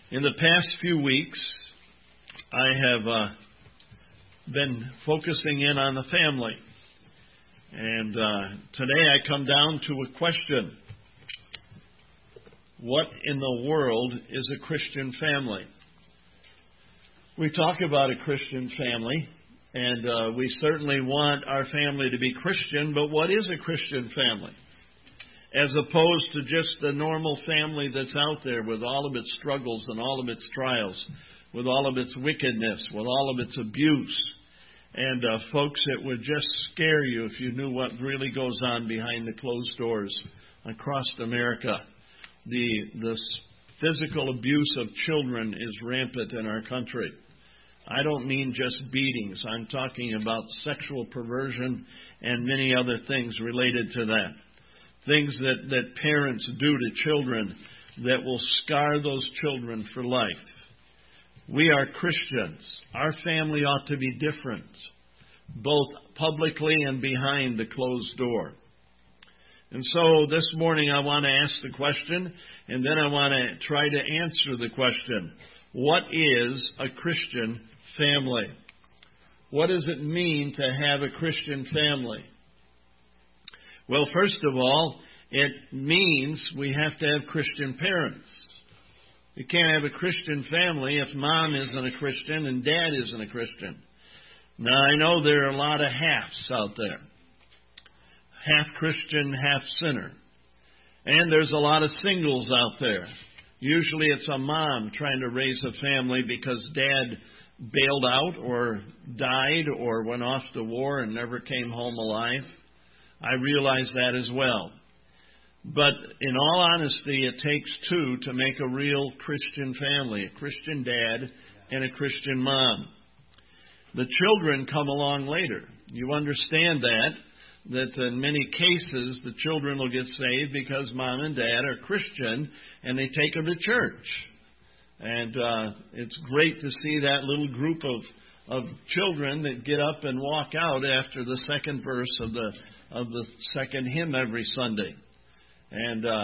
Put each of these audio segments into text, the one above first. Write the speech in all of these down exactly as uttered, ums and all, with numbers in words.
In the past few weeks, I have uh, been focusing in on the family. And uh, today I come down to a question. What in the world is a Christian family? We talk about a Christian family, and uh, we certainly want our family to be Christian, but what is a Christian family? As opposed to just the normal family that's out there with all of its struggles and all of its trials, with all of its wickedness, with all of its abuse. And uh, folks, it would just scare you if you knew what really goes on behind the closed doors across America. The, the physical abuse of children is rampant in our country. I don't mean just beatings. I'm talking about sexual perversion and many other things related to that. Things that, that parents do to children that will scar those children for life. We are Christians. Our family ought to be different, both publicly and behind the closed door. And so this morning I want to ask the question, and then I want to try to answer the question. What is a Christian family? What does it mean to have a Christian family? Well, first of all, it means we have to have Christian parents. You can't have a Christian family if mom isn't a Christian and dad isn't a Christian. Now, I know there are a lot of halves out there. Half Christian, half sinner. And there's a lot of singles out there. Usually it's a mom trying to raise a family because dad bailed out or died or went off to war and never came home alive. I realize that as well. But in all honesty, it takes two to make a real Christian family, a Christian dad and a Christian mom. The children come along later. You understand that, that in many cases the children will get saved because mom and dad are Christian and they take them to church. And uh, it's great to see that little group of, of children that get up and walk out after the second verse of the of the second hymn every Sunday. And uh,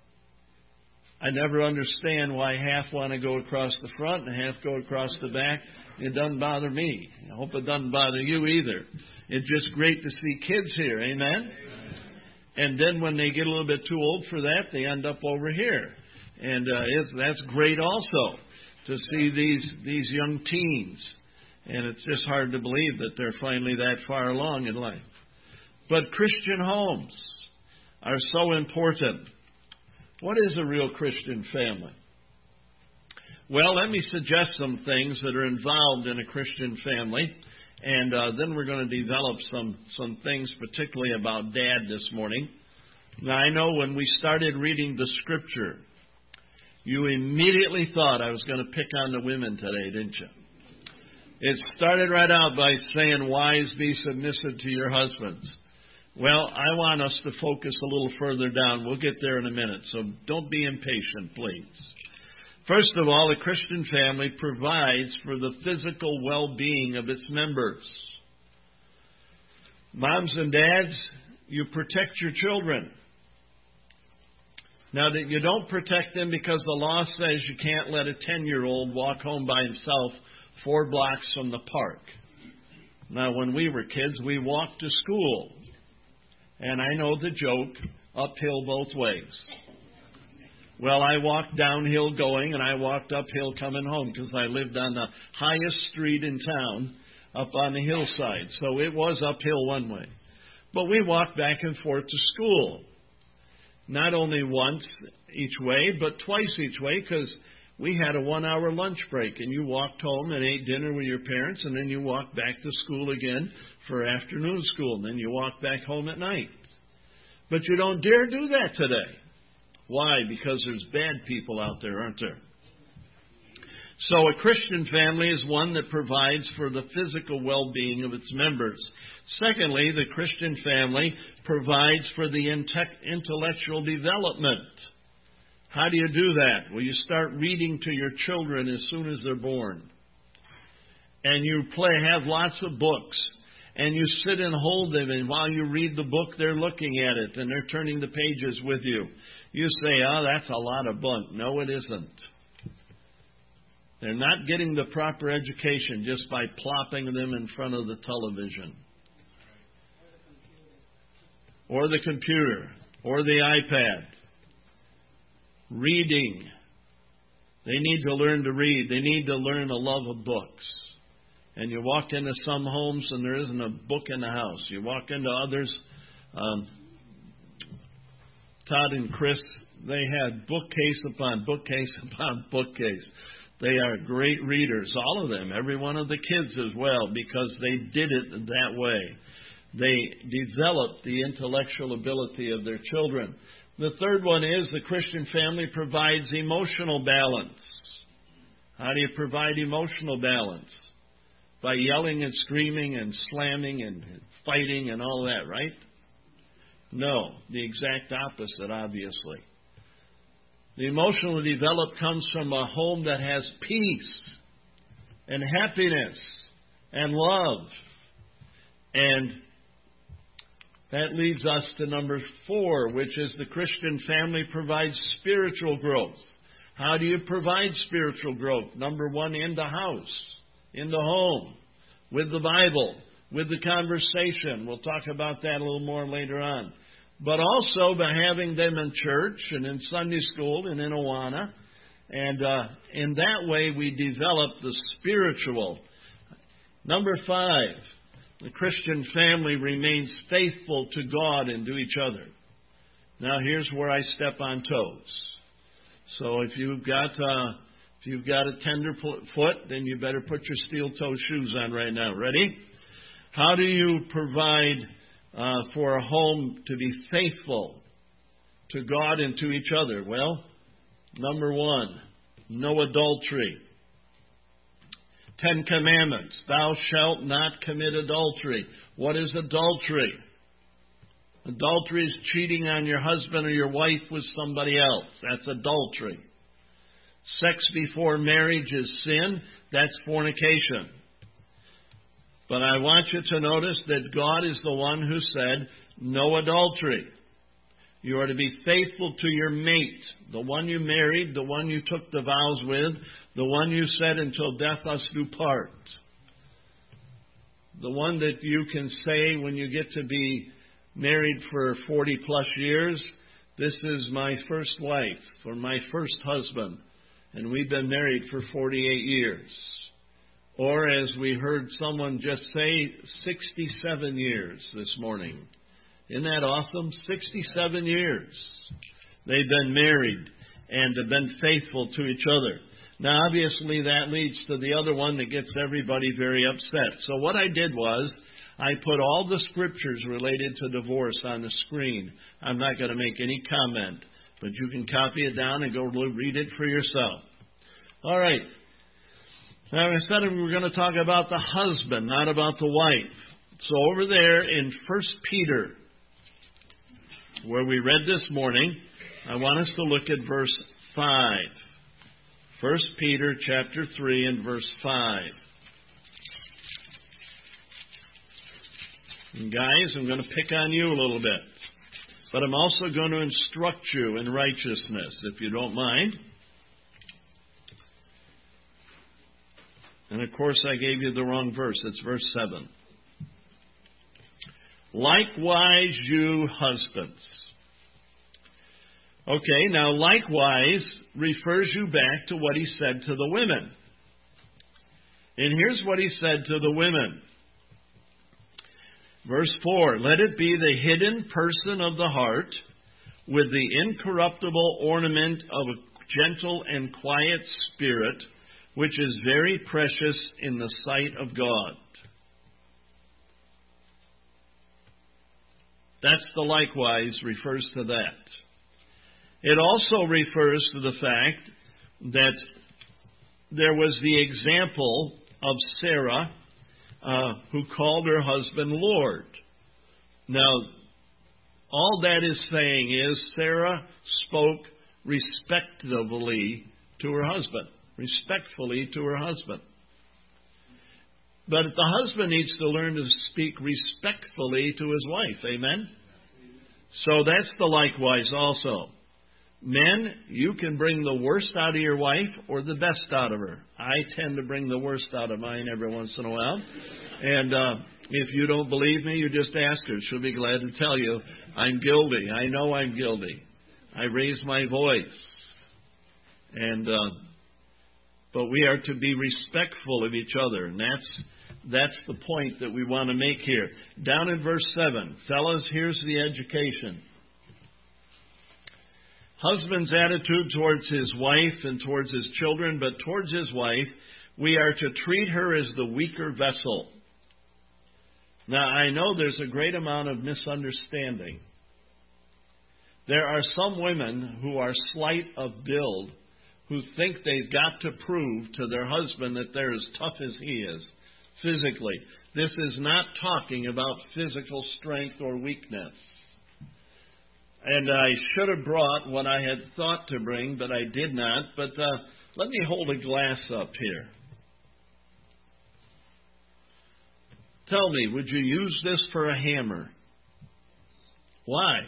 I never understand why half want to go across the front and half go across the back. It doesn't bother me. I hope it doesn't bother you either. It's just great to see kids here. Amen? Amen. And then when they get a little bit too old for that, they end up over here. And uh, it's, that's great also to see these, these young teens. And it's just hard to believe that they're finally that far along in life. But Christian homes are so important. What is a real Christian family? Well, let me suggest some things that are involved in a Christian family, and uh, then we're going to develop some, some things, particularly about dad this morning. Now, I know when we started reading the Scripture, you immediately thought I was going to pick on the women today, didn't you? It started right out by saying, "Wives, be submissive to your husbands." Well, I want us to focus a little further down. We'll get there in a minute, so don't be impatient, please. First of all, a Christian family provides for the physical well-being of its members. Moms and dads, you protect your children. Now, that you don't protect them because the law says you can't let a ten-year-old walk home by himself four blocks from the park. Now, when we were kids, we walked to school. And I know the joke, uphill both ways. Well, I walked downhill going and I walked uphill coming home because I lived on the highest street in town up on the hillside. So it was uphill one way. But we walked back and forth to school. Not only once each way, but twice each way because we had a one-hour lunch break. And you walked home and ate dinner with your parents, and then you walked back to school again for afternoon school. And then you walked back home at night. But you don't dare do that today. Why? Because there's bad people out there, aren't there? So a Christian family is one that provides for the physical well-being of its members. Secondly, the Christian family provides for the intellectual development. How do you do that? Well, you start reading to your children as soon as they're born. And you play, have lots of books. And you sit and hold them, and while you read the book, they're looking at it, and they're turning the pages with you. You say, "Oh, that's a lot of bunk." No, it isn't. They're not getting the proper education just by plopping them in front of the television or the computer or the iPad. Reading. They need to learn to read. They need to learn a love of books. And you walk into some homes and there isn't a book in the house. You walk into others. Um, Todd and Chris, they had bookcase upon bookcase upon bookcase. They are great readers, all of them, every one of the kids as well, because they did it that way. They developed the intellectual ability of their children. The third one is the Christian family provides emotional balance. How do you provide emotional balance? By yelling and screaming and slamming and fighting and all that, right? No, the exact opposite, obviously. The emotional development comes from a home that has peace and happiness and love. And that leads us to number four, which is the Christian family provides spiritual growth. How do you provide spiritual growth? Number one, in the house, in the home, with the Bible, with the conversation. We'll talk about that a little more later on. But also by having them in church and in Sunday school and in Awana. And uh, in that way we develop the spiritual. Number five, the Christian family remains faithful to God and to each other. Now here's where I step on toes. So if you've got uh, if you've got a tender foot, then you better put your steel-toe shoes on right now. Ready? How do you provide uh, for a home to be faithful to God and to each other? Well, number one, no adultery. Ten Commandments. Thou shalt not commit adultery. What is adultery? Adultery is cheating on your husband or your wife with somebody else. That's adultery. Sex before marriage is sin. That's fornication. But I want you to notice that God is the one who said, no adultery. You are to be faithful to your mate, the one you married, the one you took the vows with, the one you said, until death us do part. The one that you can say when you get to be married for forty plus years, this is my first wife or my first husband, and we've been married for forty-eight years. Or as we heard someone just say, sixty-seven years this morning. Isn't that awesome? sixty-seven years. They've been married and have been faithful to each other. Now, obviously, that leads to the other one that gets everybody very upset. So what I did was, I put all the scriptures related to divorce on the screen. I'm not going to make any comment, but you can copy it down and go read it for yourself. All right. Now, I said we were going to talk about the husband, not about the wife. So over there in First Peter, where we read this morning, I want us to look at verse five. First Peter chapter three and verse five. And guys, I'm going to pick on you a little bit. But I'm also going to instruct you in righteousness, if you don't mind. And of course, I gave you the wrong verse. It's verse seven. Likewise, you husbands. Okay, now likewise refers you back to what he said to the women. And here's what he said to the women. Verse four, let it be the hidden person of the heart with the incorruptible ornament of a gentle and quiet spirit, which is very precious in the sight of God. That's the likewise refers to that. It also refers to the fact that there was the example of Sarah, uh, who called her husband Lord. Now, all that is saying is Sarah spoke respectfully to her husband. Respectfully to her husband. But the husband needs to learn to speak respectfully to his wife. Amen? So that's the likewise also. Men, you can bring the worst out of your wife or the best out of her. I tend to bring the worst out of mine every once in a while. And uh, if you don't believe me, you just ask her. She'll be glad to tell you, I'm guilty. I know I'm guilty. I raise my voice. And uh, but we are to be respectful of each other. And that's, that's the point that we want to make here. Down in verse seven, fellas, here's the education. Husband's attitude towards his wife and towards his children, but towards his wife, we are to treat her as the weaker vessel. Now, I know there's a great amount of misunderstanding. There are some women who are slight of build, who think they've got to prove to their husband that they're as tough as he is, physically. This is not talking about physical strength or weakness. And I should have brought what I had thought to bring, but I did not. But uh, let me hold a glass up here. Tell me, would you use this for a hammer? Why?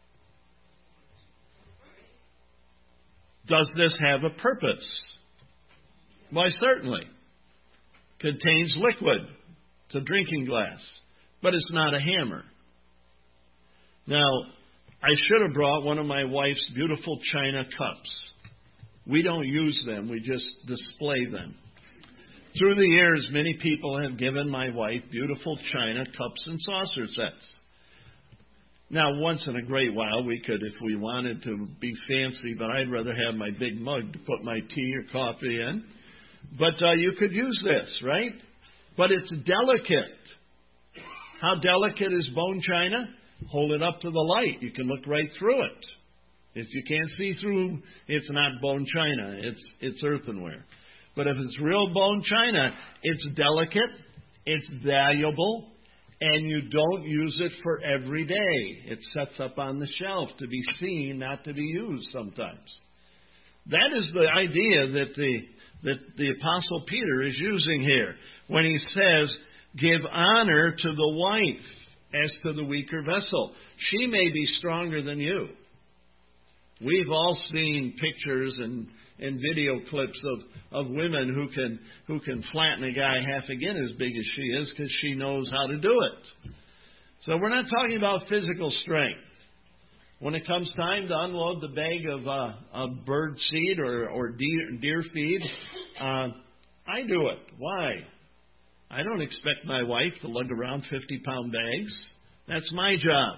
Does this have a purpose? Why, certainly. Contains liquid. It's a drinking glass. But it's not a hammer. Now, I should have brought one of my wife's beautiful china cups. We don't use them. We just display them. Through the years, many people have given my wife beautiful china cups and saucer sets. Now, once in a great while, we could, if we wanted to be fancy, but I'd rather have my big mug to put my tea or coffee in. But uh, you could use this, right? But it's delicate. How delicate is bone china? Hold it up to the light. You can look right through it. If you can't see through, it's not bone china. It's it's earthenware. But if it's real bone china, it's delicate, it's valuable, and you don't use it for every day. It sets up on the shelf to be seen, not to be used sometimes. That is the idea that the that the Apostle Peter is using here when he says, give honor to the wife as to the weaker vessel. She may be stronger than you. We've all seen pictures and, and video clips of, of women who can who can flatten a guy half again as big as she is because she knows how to do it. So we're not talking about physical strength. When it comes time to unload the bag of, uh, of bird seed or, or deer, deer feed, uh, I do it. Why? I don't expect my wife to lug around fifty-pound bags. That's my job.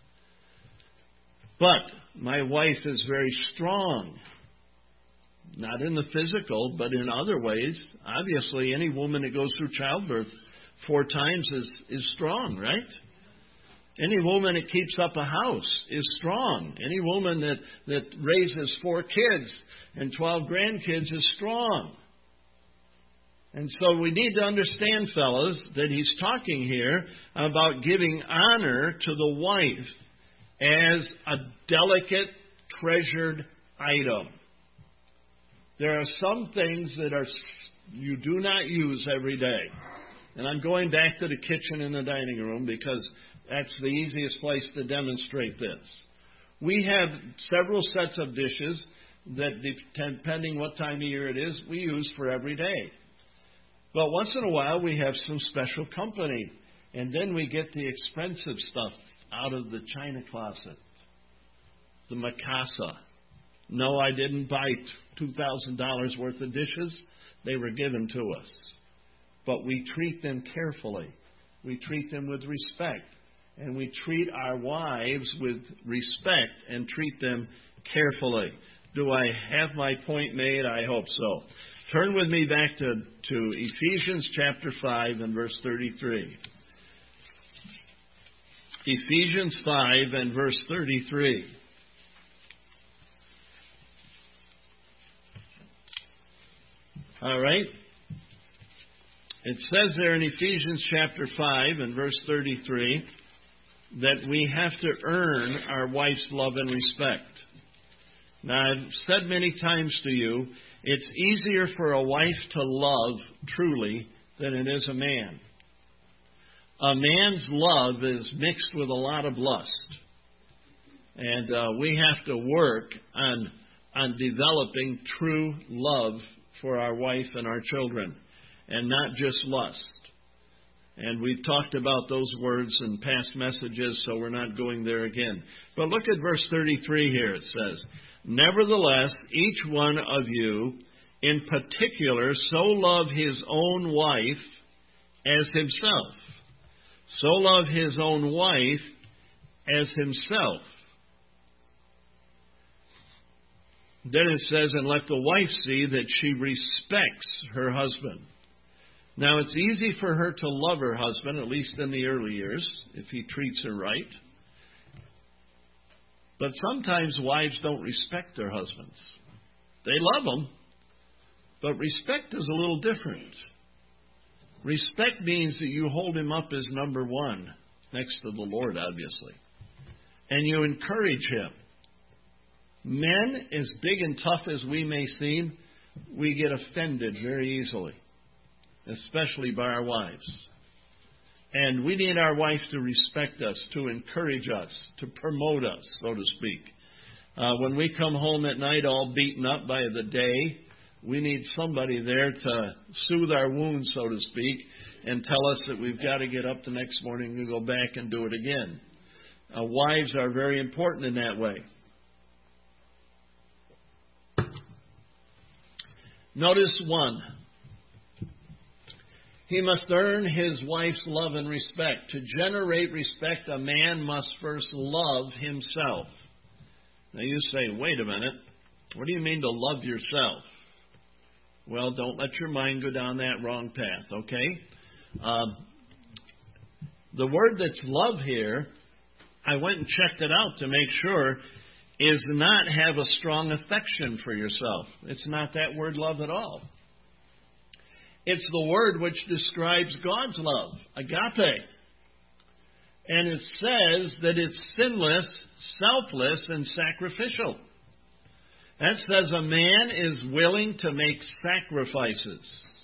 But my wife is very strong. Not in the physical, but in other ways. Obviously, any woman that goes through childbirth four times is, is strong, right? Any woman that keeps up a house is strong. Any woman that, that raises four kids and twelve grandkids is strong. And so we need to understand, fellas, that he's talking here about giving honor to the wife as a delicate, treasured item. There are some things that are you do not use every day. And I'm going back to the kitchen and the dining room because that's the easiest place to demonstrate this. We have several sets of dishes that, depending what time of year it is, we use for every day. But once in a while, we have some special company. And then we get the expensive stuff out of the china closet. The Mikasa. No, I didn't buy two thousand dollars worth of dishes. They were given to us. But we treat them carefully. We treat them with respect. And we treat our wives with respect and treat them carefully. Do I have my point made? I hope so. Turn with me back to, to Ephesians chapter five and verse thirty-three. Ephesians five and verse thirty-three. All right. It says there in Ephesians chapter five and verse thirty-three that we have to earn our wife's love and respect. Now, I've said many times to you, it's easier for a wife to love truly than it is a man. A man's love is mixed with a lot of lust. And uh, we have to work on, on developing true love for our wife and our children, and not just lust. And we've talked about those words in past messages, so we're not going there again. But look at verse thirty-three here. It says, "Nevertheless, each one of you in particular so love his own wife as himself. So love his own wife as himself." Then it says, "And let the wife see that she respects her husband." Now, it's easy for her to love her husband, at least in the early years, if he treats her right. But sometimes wives don't respect their husbands. They love them, but respect is a little different. Respect means that you hold him up as number one, next to the Lord, obviously. And you encourage him. Men, as big and tough as we may seem, we get offended very easily, especially by our wives. And we need our wives to respect us, to encourage us, to promote us, so to speak. Uh, when we come home at night all beaten up by the day, we need somebody there to soothe our wounds, so to speak, and tell us that we've got to get up the next morning and go back and do it again. Uh, wives are very important in that way. Notice one. He must earn his wife's love and respect. To generate respect, a man must first love himself. Now you say, wait a minute, what do you mean to love yourself? Well, don't let your mind go down that wrong path, okay? Um, the word that's love here, I went and checked it out to make sure, is not have a strong affection for yourself. It's not that word love at all. It's the word which describes God's love, agape. And it says that it's sinless, selfless, and sacrificial. That says a man is willing to make sacrifices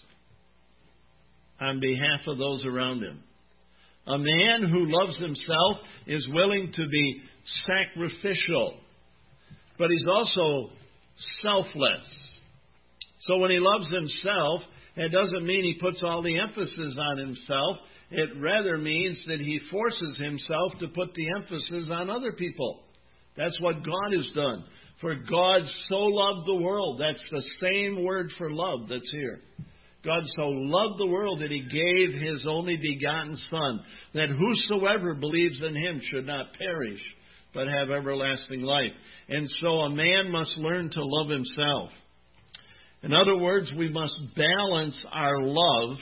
on behalf of those around him. A man who loves himself is willing to be sacrificial, but he's also selfless. So when he loves himself, it doesn't mean he puts all the emphasis on himself. It rather means that he forces himself to put the emphasis on other people. That's what God has done. For God so loved the world. That's the same word for love that's here. God so loved the world that he gave his only begotten Son, that whosoever believes in him should not perish, but have everlasting life. And so a man must learn to love himself. In other words, we must balance our love,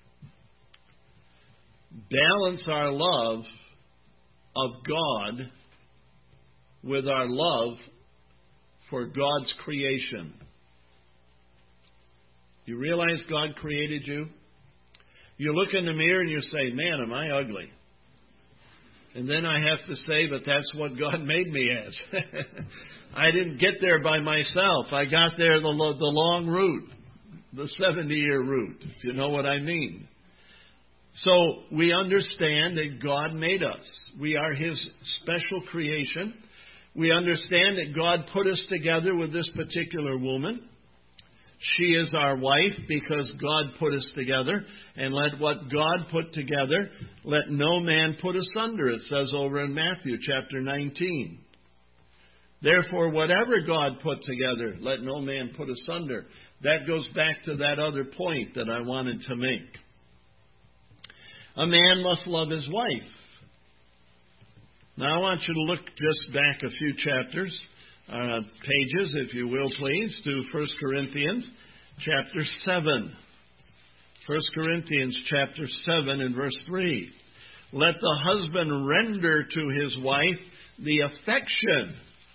balance our love of God with our love for God's creation. You realize God created you? You look in the mirror and you say, man, am I ugly? And then I have to say, but that's what God made me as. I didn't get there by myself. I got there the, the long route, the seventy-year route, if you know what I mean. So we understand that God made us. We are his special creation. We understand that God put us together with this particular woman. She is our wife because God put us together. And let what God put together, let no man put asunder, it says over in Matthew chapter nineteen. Therefore, whatever God put together, let no man put asunder. That goes back to that other point that I wanted to make. A man must love his wife. Now, I want you to look just back a few chapters, uh, pages, if you will, please, to First Corinthians chapter seven. First Corinthians chapter seven and verse three. Let the husband render to his wife the affection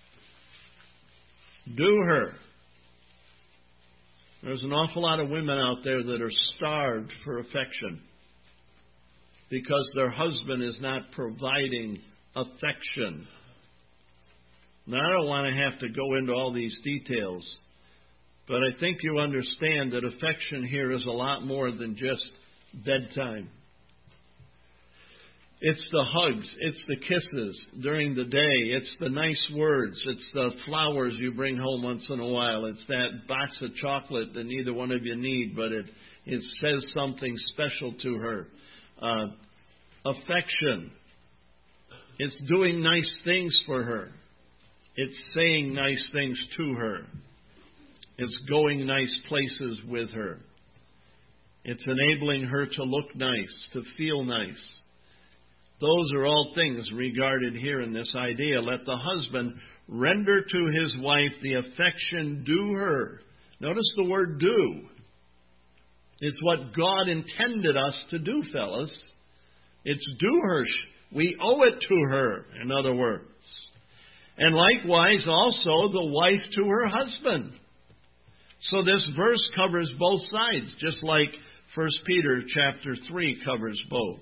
due her. There's an awful lot of women out there that are starved for affection because their husband is not providing affection. Now, I don't want to have to go into all these details, but I think you understand that affection here is a lot more than just bedtime. It's the hugs. It's the kisses during the day. It's the nice words. It's the flowers you bring home once in a while. It's that box of chocolate that neither one of you need, but it, it says something special to her. Uh, affection. It's doing nice things for her. It's saying nice things to her. It's going nice places with her. It's enabling her to look nice, to feel nice. Those are all things regarded here in this idea. Let the husband render to his wife the affection due her. Notice the word due. It's what God intended us to do, fellas. It's due her. We owe it to her, in other words. And likewise also the wife to her husband. So this verse covers both sides, just like First Peter chapter three covers both.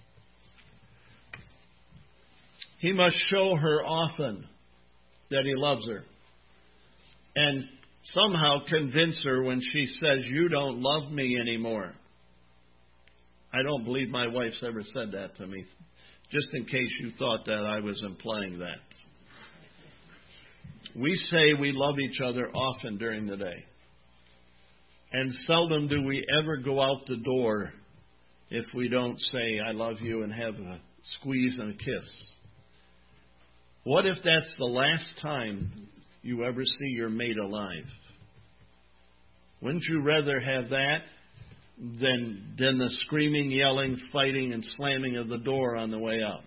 He must show her often that he loves her. And somehow convince her when she says, you don't love me anymore. I don't believe my wife's ever said that to me. Just in case you thought that I was implying that. We say we love each other often during the day. And seldom do we ever go out the door if we don't say, I love you, and have a squeeze and a kiss. What if that's the last time you ever see your mate alive? Wouldn't you rather have that than, than the screaming, yelling, fighting, and slamming of the door on the way out?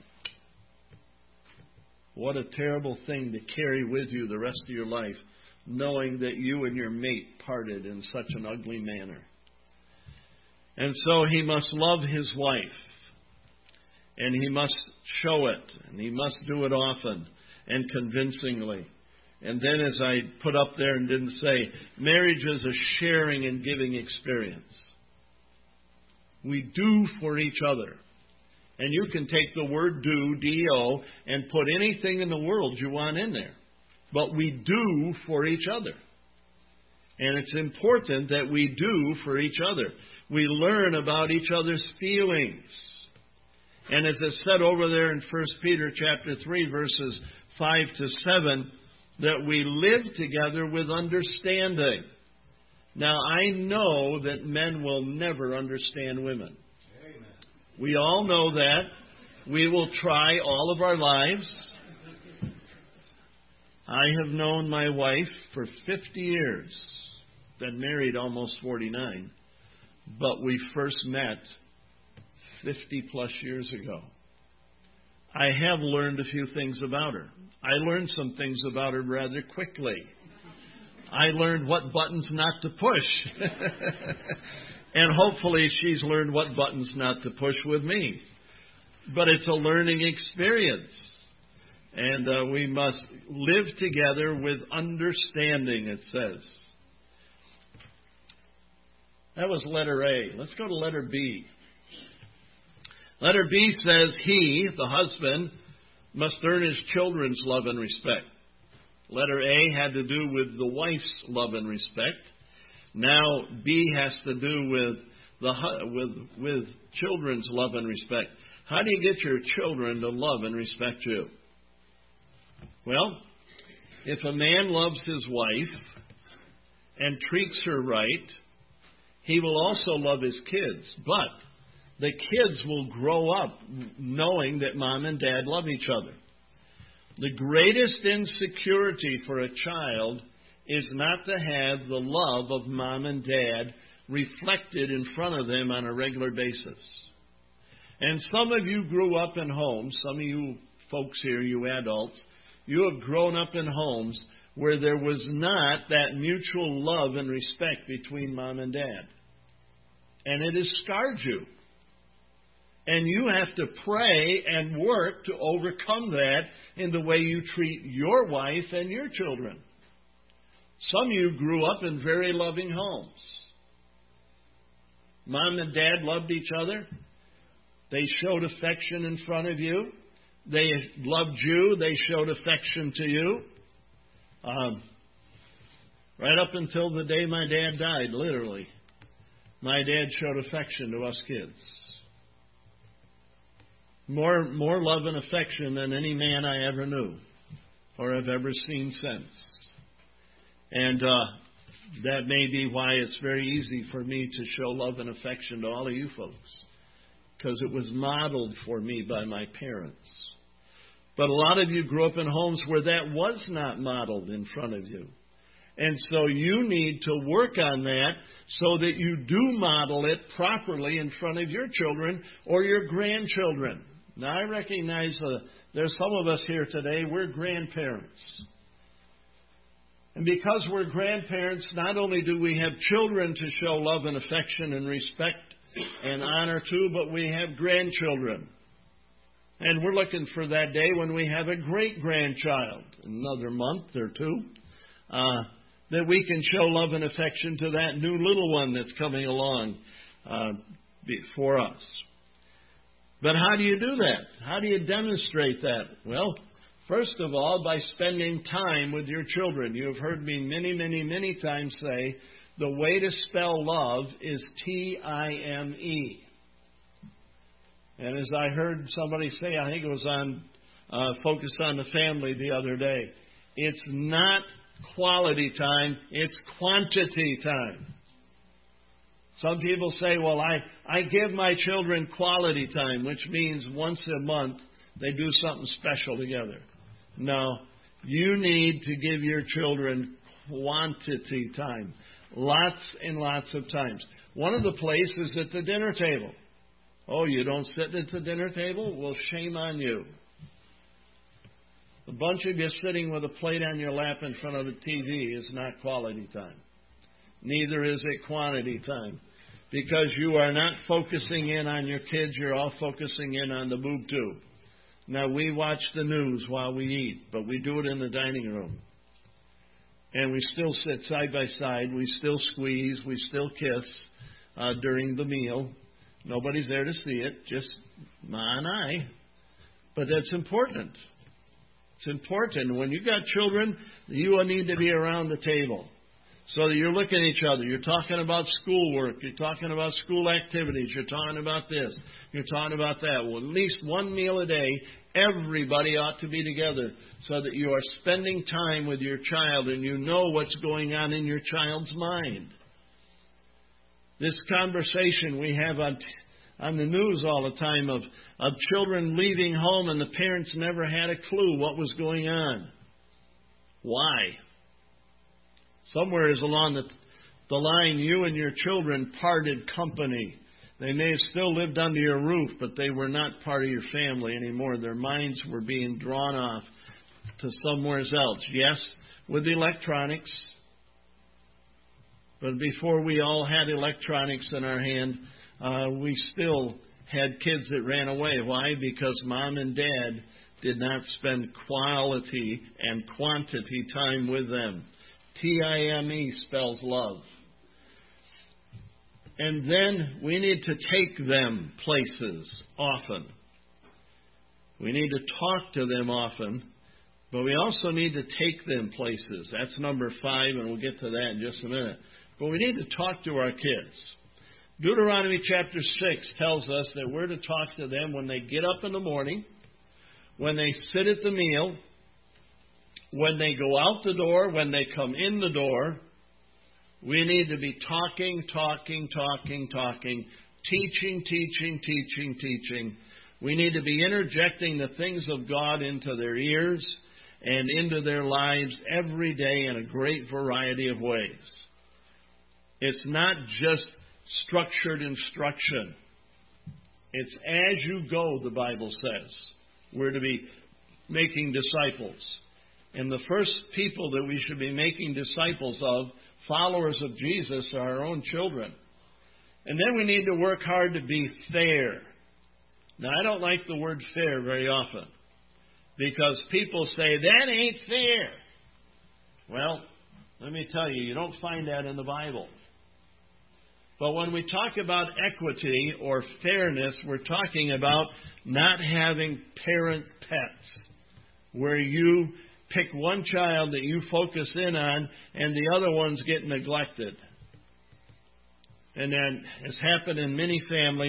What a terrible thing to carry with you the rest of your life, knowing that you and your mate parted in such an ugly manner. And so he must love his wife. And he must show it. And he must do it often and convincingly. And then, as I put up there and didn't say, marriage is a sharing and giving experience. We do for each other. And you can take the word do, D O, and put anything in the world you want in there. But we do for each other. And it's important that we do for each other. We learn about each other's feelings. And as it's said over there in First Peter chapter three, verses five to seven, that we live together with understanding. Now, I know that men will never understand women. Amen. We all know that. We will try all of our lives. I have known my wife for fifty years. Been married almost forty-nine. But we first met fifty plus years ago. I have learned a few things about her. I learned some things about her rather quickly. I learned what buttons not to push. And hopefully she's learned what buttons not to push with me. But it's a learning experience. And uh, we must live together with understanding, it says. That was letter A. Let's go to letter B. Letter B says he, the husband, must earn his children's love and respect. Letter A had to do with the wife's love and respect. Now B has to do with the with with children's love and respect. How do you get your children to love and respect you? Well, if a man loves his wife and treats her right, he will also love his kids. But the kids will grow up knowing that mom and dad love each other. The greatest insecurity for a child is not to have the love of mom and dad reflected in front of them on a regular basis. And some of you grew up in homes, some of you folks here, you adults, you have grown up in homes where there was not that mutual love and respect between mom and dad. And it has scarred you. And you have to pray and work to overcome that in the way you treat your wife and your children. Some of you grew up in very loving homes. Mom and dad loved each other. They showed affection in front of you. They loved you. They showed affection to you. Um, right up until the day my dad died, literally. My dad showed affection to us kids. More, more love and affection than any man I ever knew or have ever seen since. And uh, that may be why it's very easy for me to show love and affection to all of you folks, because it was modeled for me by my parents. But a lot of you grew up in homes where that was not modeled in front of you. And so you need to work on that so that you do model it properly in front of your children or your grandchildren. Now, I recognize uh, there's some of us here today, we're grandparents. And because we're grandparents, not only do we have children to show love and affection and respect and honor to, but we have grandchildren. And we're looking for that day when we have a great-grandchild, another month or two, uh, that we can show love and affection to that new little one that's coming along uh, before us. But how do you do that? How do you demonstrate that? Well, first of all, by spending time with your children. You have heard me many, many, many times say the way to spell love is T I M E. And as I heard somebody say, I think it was on uh, Focus on the Family the other day, it's not quality time, it's quantity time. Some people say, well, I, I give my children quality time, which means once a month they do something special together. No, you need to give your children quantity time, lots and lots of times. One of the places is at the dinner table. Oh, you don't sit at the dinner table? Well, shame on you. A bunch of you sitting with a plate on your lap in front of the T V is not quality time. Neither is it quantity time. Because you are not focusing in on your kids, you're all focusing in on the boob tube. Now, we watch the news while we eat, but we do it in the dining room. And we still sit side by side, we still squeeze, we still kiss uh, during the meal. Nobody's there to see it, just Ma and I. But that's important. It's important. When you've got children, you need to be around the table so that you're looking at each other. You're talking about schoolwork. You're talking about school activities. You're talking about this. You're talking about that. Well, at least one meal a day, everybody ought to be together so that you are spending time with your child and you know what's going on in your child's mind. This conversation we have on on the news all the time of, of children leaving home and the parents never had a clue what was going on. Why? Somewhere is along the, the line, you and your children parted company. They may have still lived under your roof, but they were not part of your family anymore. Their minds were being drawn off to somewhere else. Yes, with electronics. But before we all had electronics in our hand, uh, we still had kids that ran away. Why? Because mom and dad did not spend quality and quantity time with them. T I M E spells love. And then we need to take them places often. We need to talk to them often, but we also need to take them places. That's number five, and we'll get to that in just a minute. But we need to talk to our kids. Deuteronomy chapter six tells us that we're to talk to them when they get up in the morning, when they sit at the meal, when they go out the door, when they come in the door. We need to be talking, talking, talking, talking, teaching, teaching, teaching, teaching. We need to be interjecting the things of God into their ears and into their lives every day in a great variety of ways. It's not just structured instruction. It's as you go, the Bible says. We're to be making disciples. And the first people that we should be making disciples of, followers of Jesus, are our own children. And then we need to work hard to be fair. Now, I don't like the word fair very often, because people say, that ain't fair. Well, let me tell you, you don't find that in the Bible. But when we talk about equity or fairness, we're talking about not having parent pets, where you pick one child that you focus in on and the other ones get neglected. And then, as happened in many families,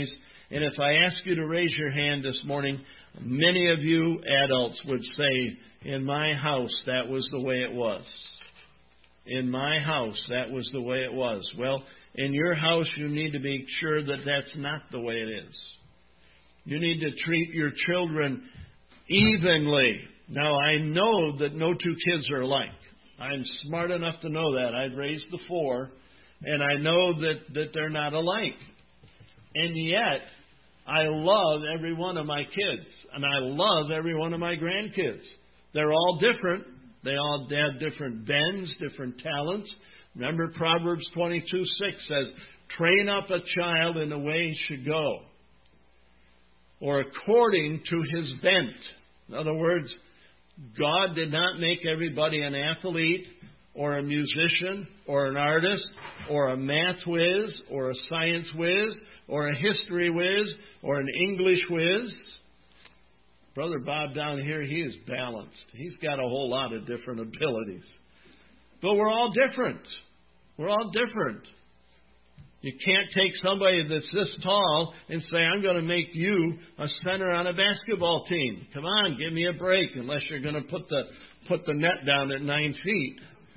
And if I ask you to raise your hand this morning, many of you adults would say, in my house, that was the way it was. In my house, that was the way it was. Well, in your house, you need to be sure that that's not the way it is. You need to treat your children evenly. Now, I know that no two kids are alike. I'm smart enough to know that. I've raised the four, and I know that, that they're not alike. And yet, I love every one of my kids, and I love every one of my grandkids. They're all different. They all have different bends, different talents. Remember, Proverbs twenty-two six says, train up a child in the way he should go, or according to his bent. In other words, God did not make everybody an athlete or a musician or an artist or a math whiz or a science whiz or a history whiz or an English whiz. Brother Bob down here, he is balanced. He's got a whole lot of different abilities. But we're all different. We're all different. You can't take somebody that's this tall and say, I'm going to make you a center on a basketball team. Come on, give me a break, unless you're going to put the put the net down at nine feet.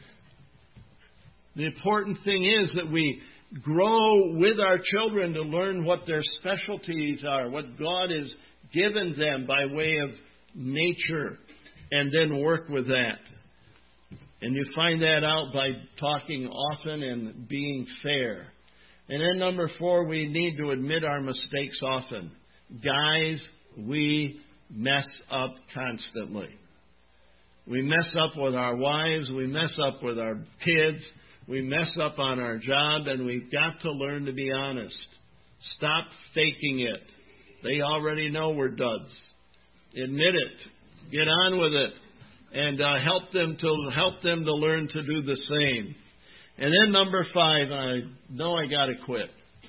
The important thing is that we grow with our children to learn what their specialties are, what God has given them by way of nature, and then work with that. And you find that out by talking often and being fair. And then number four, we need to admit our mistakes often. Guys, we mess up constantly. We mess up with our wives, we mess up with our kids, we mess up on our job, and we've got to learn to be honest. Stop faking it. They already know we're duds. Admit it. Get on with it. And uh, help them to help them to learn to do the same. And then number five, I know I got to quit.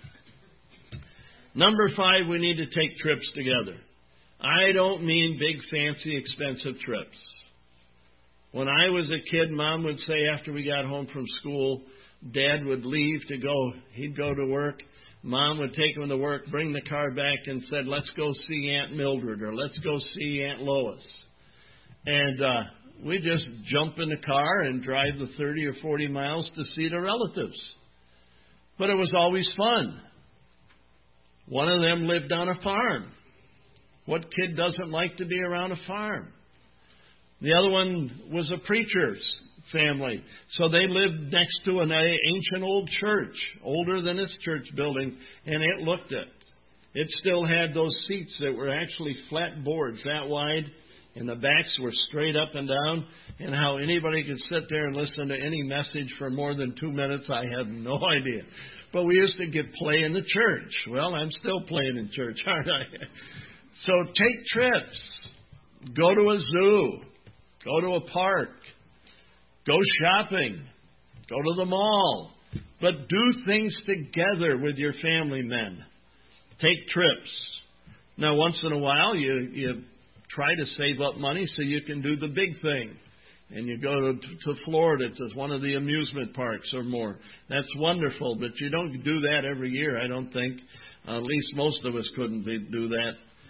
Number five, we need to take trips together. I don't mean big, fancy, expensive trips. When I was a kid, Mom would say after we got home from school, Dad would leave to go. He'd go to work. Mom would take him to work, bring the car back, and said, let's go see Aunt Mildred, or let's go see Aunt Lois. And uh, we just jump in the car and drive the thirty or forty miles to see the relatives. But it was always fun. One of them lived on a farm. What kid doesn't like to be around a farm? The other one was a preacher's family. So they lived next to an ancient old church, older than this church building, and it looked it. It still had those seats that were actually flat boards that wide, and the backs were straight up and down, and how anybody could sit there and listen to any message for more than two minutes, I have no idea. But we used to get play in the church. Well, I'm still playing in church, aren't I? So take trips. Go to a zoo. Go to a park. Go shopping. Go to the mall. But do things together with your family men. Take trips. Now, once in a while, you, you try to save up money so you can do the big thing. And you go to, to Florida to one of the amusement parks or more. That's wonderful, but you don't do that every year, I don't think. Uh, at least most of us couldn't be, do that.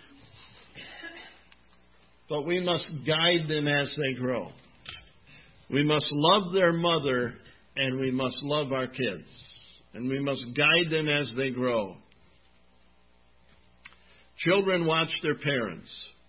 But we must guide them as they grow. We must love their mother, and we must love our kids. And we must guide them as they grow. Children watch their parents.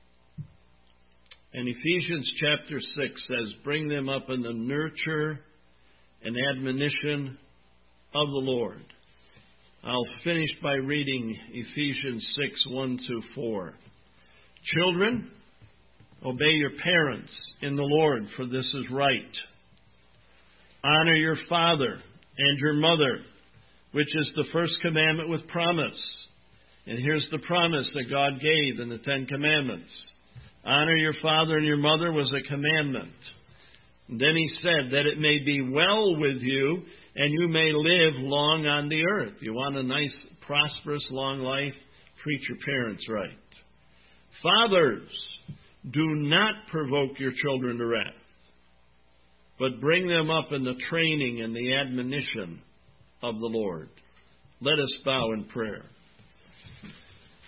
And Ephesians chapter six says, bring them up in the nurture and admonition of the Lord. I'll finish by reading Ephesians six, one to four. Children, obey your parents in the Lord, for this is right. Honor your father and your mother, which is the first commandment with promise. And here's the promise that God gave in the Ten Commandments. Honor your father and your mother was a commandment. And then he said that it may be well with you and you may live long on the earth. You want a nice, prosperous, long life? Treat your parents right. Fathers, do not provoke your children to wrath, but bring them up in the training and the admonition of the Lord. Let us bow in prayer.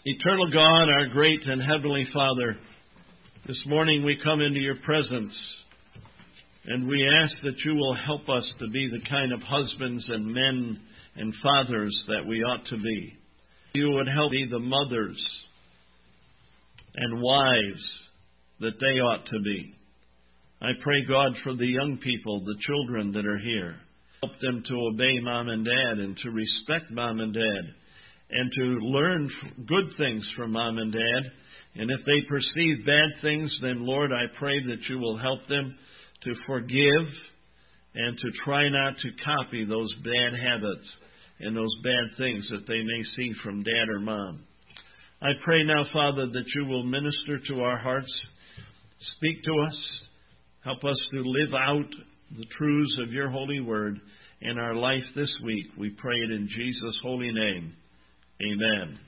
Eternal God, our great and heavenly Father, this morning we come into your presence, and we ask that you will help us to be the kind of husbands and men and fathers that we ought to be. You would help be the mothers and wives that they ought to be. I pray, God, for the young people, the children that are here. Help them to obey Mom and Dad and to respect Mom and Dad and to learn good things from Mom and Dad. And if they perceive bad things, then, Lord, I pray that you will help them to forgive and to try not to copy those bad habits and those bad things that they may see from Dad or Mom. I pray now, Father, that you will minister to our hearts, speak to us, help us to live out the truths of your holy word in our life this week. We pray it in Jesus' holy name. Amen.